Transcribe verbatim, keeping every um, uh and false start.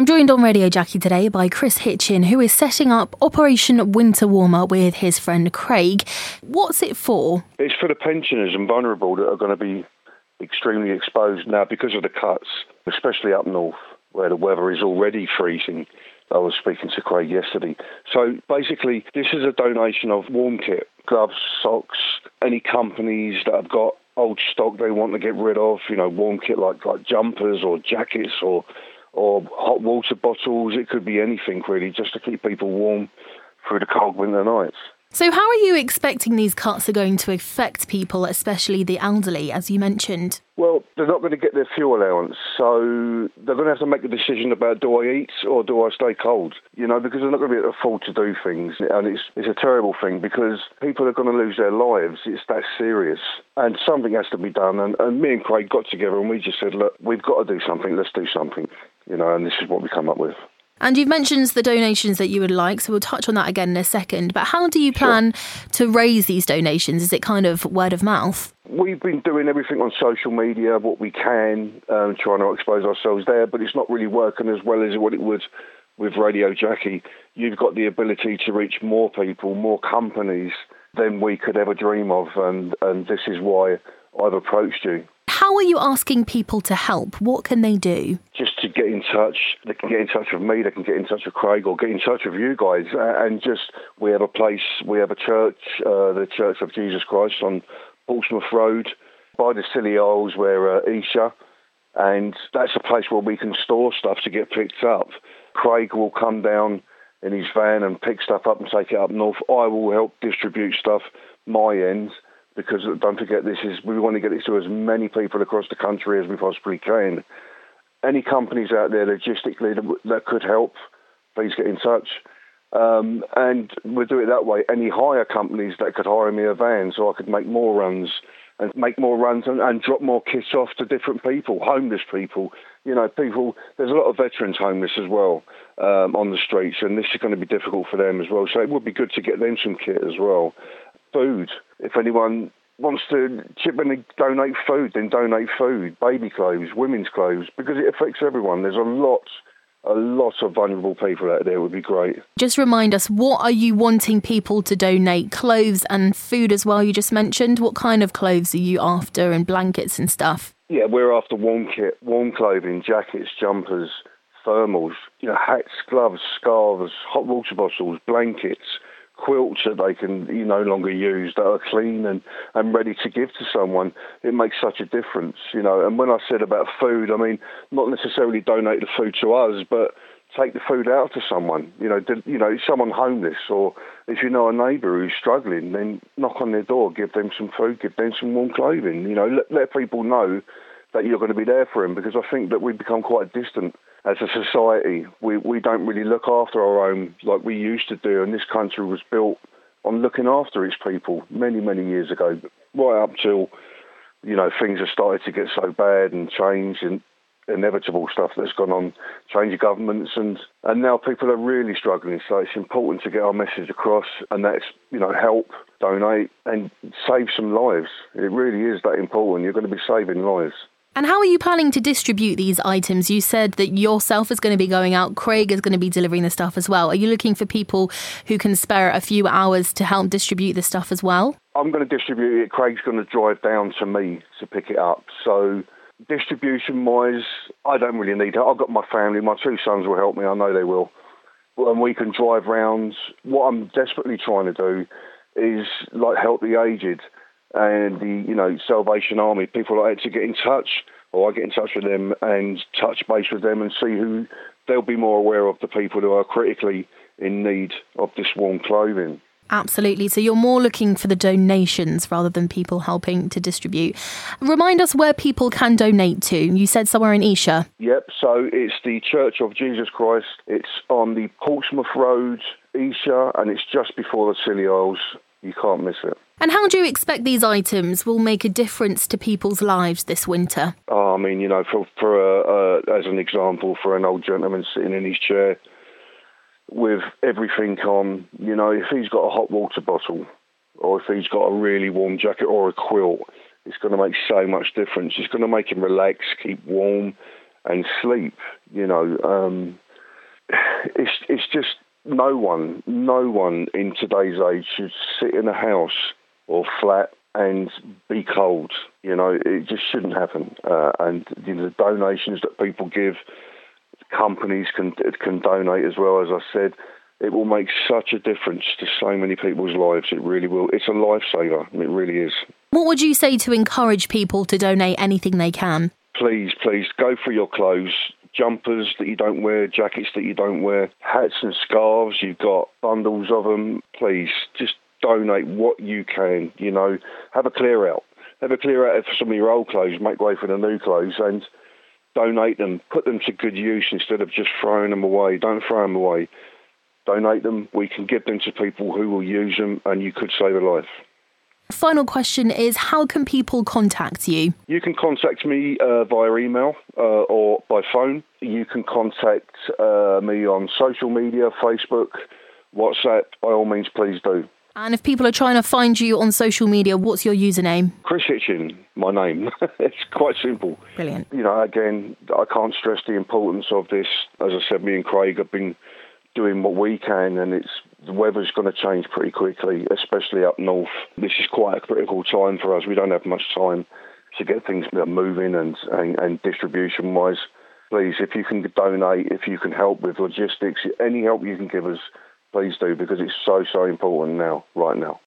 I'm joined on Radio Jackie today by Chris Hitchin, who is setting up Operation Winter Warmer with his friend Craig. What's it for? It's for the pensioners and vulnerable that are going to be extremely exposed now because of the cuts, especially up north where the weather is already freezing. I was speaking to Craig yesterday. So basically, this is a donation of warm kit, gloves, socks, any companies that have got old stock they want to get rid of, you know, warm kit like, like jumpers or jackets or or hot water bottles. It could be anything, really, just to keep people warm through the cold winter nights. So how are you expecting these cuts are going to affect people, especially the elderly, as you mentioned? Well, they're not going to get their fuel allowance, so they're going to have to make a decision about do I eat or do I stay cold, you know, because they're not going to be able to afford to do things. And it's it's a terrible thing because people are going to lose their lives. It's that serious. And something has to be done. And, and me and Craig got together and we just said, look, we've got to do something. Let's do something, you know, and this is what we come up with. And you've mentioned the donations that you would like, so we'll touch on that again in a second. But how do you plan sure. to raise these donations? Is it kind of word of mouth? We've been doing everything on social media, what we can, um, trying to expose ourselves there, but it's not really working as well as what it would with Radio Jackie. You've got the ability to reach more people, more companies than we could ever dream of, and, and this is why I've approached you. How are you asking people to help? What can they do? Just to get in touch. They can get in touch with me, they can get in touch with Craig, or get in touch with you guys. And just, we have a place, we have a church, uh, the Church of Jesus Christ on Portsmouth Road, by the Scilly Isles, where uh, Isha, and that's a place where we can store stuff to get picked up. Craig will come down in his van and pick stuff up and take it up north. I will help distribute stuff my end, because don't forget, this is we want to get it to as many people across the country as we possibly can. Any companies out there logistically that, that could help, please get in touch. Um, and we'll do it that way. Any hire companies that could hire me a van so I could make more runs and make more runs and, and drop more kits off to different people, homeless people. You know, people, there's a lot of veterans homeless as well um, on the streets, and this is going to be difficult for them as well. So it would be good to get them some kit as well. Food. If anyone wants to chip in and donate food, then donate food, baby clothes, women's clothes, because it affects everyone. There's a lot, a lot of vulnerable people out there. It would be great. Just remind us, what are you wanting people to donate? Clothes and food as well, you just mentioned. What kind of clothes are you after, and blankets and stuff? Yeah, we're after warm kit, warm clothing, jackets, jumpers, thermals, you know, hats, gloves, scarves, hot water bottles, blankets, quilts that they can you no longer use, that are clean and, and ready to give to someone. It makes such a difference, you know. And when I said about food, I mean, not necessarily donate the food to us, but take the food out to someone. You know, did, you know, someone homeless, or if you know a neighbour who's struggling, then knock on their door, give them some food, give them some warm clothing. You know, let, let people know that you're going to be there for them, because I think that we've become quite distant as a society. We we don't really look after our own like we used to do, and this country was built on looking after its people many, many years ago, right up till, you know, things have started to get so bad and change and inevitable stuff that's gone on, change of governments, and, and now people are really struggling. So it's important to get our message across, and that's, you know, help, donate, and save some lives. It really is that important. You're going to be saving lives. And how are you planning to distribute these items? You said that yourself is going to be going out. Craig is going to be delivering the stuff as well. Are you looking for people who can spare a few hours to help distribute the stuff as well? I'm going to distribute it. Craig's going to drive down to me to pick it up. So distribution-wise, I don't really need it. I've got my family. My two sons will help me. I know they will. And we can drive round. What I'm desperately trying to do is like help the aged and the, you know, Salvation Army, people like that, to get in touch, or I get in touch with them and touch base with them and see who they'll be more aware of, the people who are critically in need of this warm clothing. Absolutely. So you're more looking for the donations rather than people helping to distribute. Remind us where people can donate to. You said somewhere in Isha. Yep. So it's the Church of Jesus Christ. It's on the Portsmouth Road, Isha, and it's just before the Scilly Isles. You can't miss it. And how do you expect these items will make a difference to people's lives this winter? Oh, I mean, you know, for, for uh, uh, as an example, for an old gentleman sitting in his chair with everything on, you know, if he's got a hot water bottle, or if he's got a really warm jacket or a quilt, it's going to make so much difference. It's going to make him relax, keep warm and sleep, you know. Um, it's it's just no one, no one in today's age should sit in a house or flat and be cold. You know, it just shouldn't happen. Uh, and you know, the donations that people give, companies can can donate as well. As I said, it will make such a difference to so many people's lives. It really will. It's a lifesaver. It really is. What would you say to encourage people to donate anything they can? Please, please go for your clothes. Jumpers that you don't wear, jackets that you don't wear, hats and scarves. You've got bundles of them. Please, just donate what you can. You know, have a clear out. Have a clear out for some of your old clothes. Make way for the new clothes and donate them. Put them to good use instead of just throwing them away. Don't throw them away. Donate them. We can give them to people who will use them, and you could save a life. Final question is, how can people contact you? You can contact me uh, via email uh, or by phone. You can contact uh, me on social media, Facebook, WhatsApp. By all means, please do. And if people are trying to find you on social media, what's your username? Chris Hitchin, my name. It's quite simple. Brilliant. You know, again, I can't stress the importance of this. As I said, me and Craig have been doing what we can, and it's the weather's going to change pretty quickly, especially up north. This is quite a critical time for us. We don't have much time to get things moving and, and, and distribution-wise. Please, if you can donate, if you can help with logistics, any help you can give us, please do, because it's so, so important now, right now.